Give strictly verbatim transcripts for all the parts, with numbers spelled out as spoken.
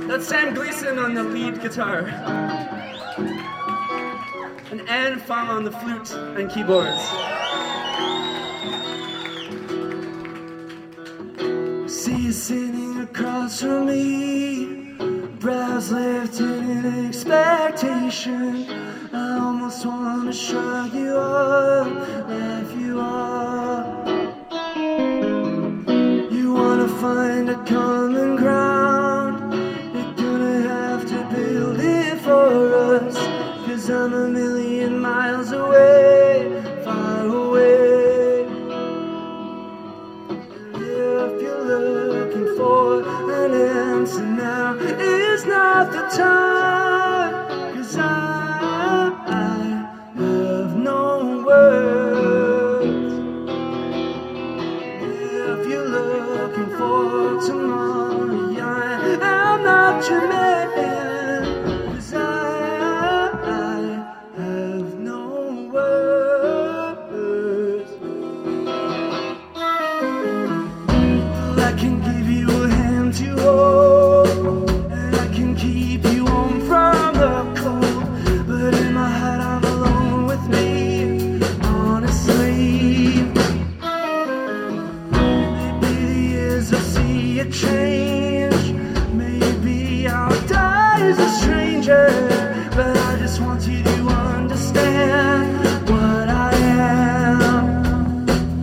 That's Sam Gleason on the lead guitar. And Anne Fung on the flute and keyboards. See you sitting across from me, brows lifted in expectation. I almost want to shrug you off, laugh you off. You want to find a common ground, you're gonna have to build it for us. Cause I'm a million miles away, far away. If you're looking for an answer, now is not the time. Cause I, I have no words. If you're looking for tomorrow, I am not your man. Cause I, I have no words. I can give you a hand to hold, and I can keep you warm from the cold. But in my heart I'm alone with me, honestly. Maybe the years will see a change, maybe I'll die as a stranger. But I just want you to understand what I am.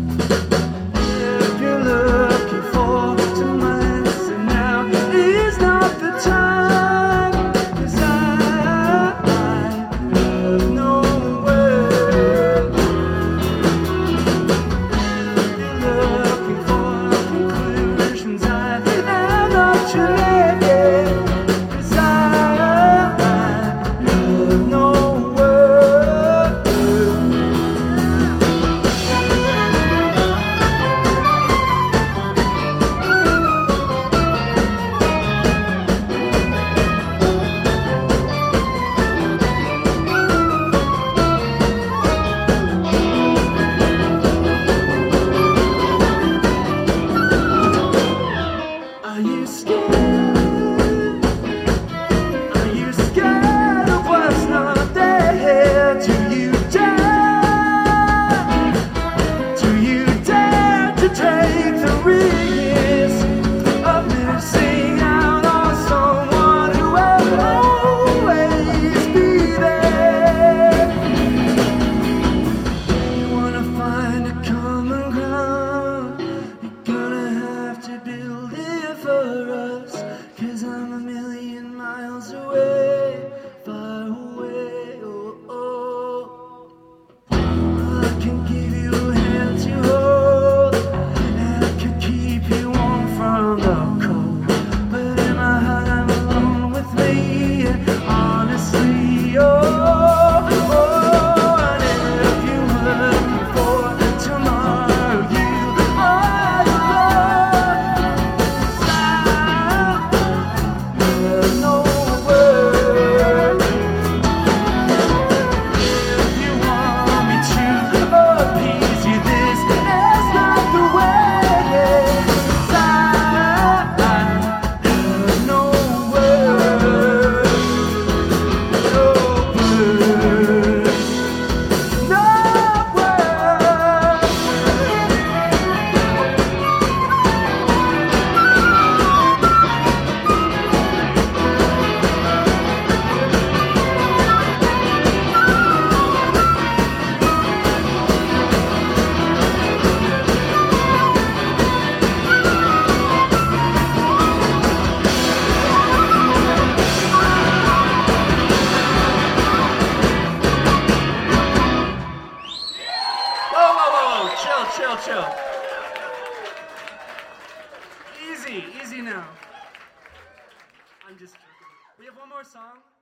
If you're looking for my answer, now is not the time. Cause I, I have no words. If you're looking for conclusions, I am not your man. Cause I, I have no words. Are you scared? Are you scared of what's not there? Do you dare? Do you dare to take the risk of missing out on someone who will always be there? You wanna find a common ground, you're gonna have to build it for us. Cause I'm a million miles away, far away, oh, oh. I can give you a hand to hold, and I can keep you warm from the cold. But in my heart I'm alone with me, honestly, oh, oh. And if you're looking for tomorrow, you are alone. There's no word. If you want me to appease you, this is not the way. 'Cause I, I have no words. No words. No words. Whoa, whoa, whoa, whoa, chill, chill, chill. Easy, easy now. I'm just joking. We have one more song.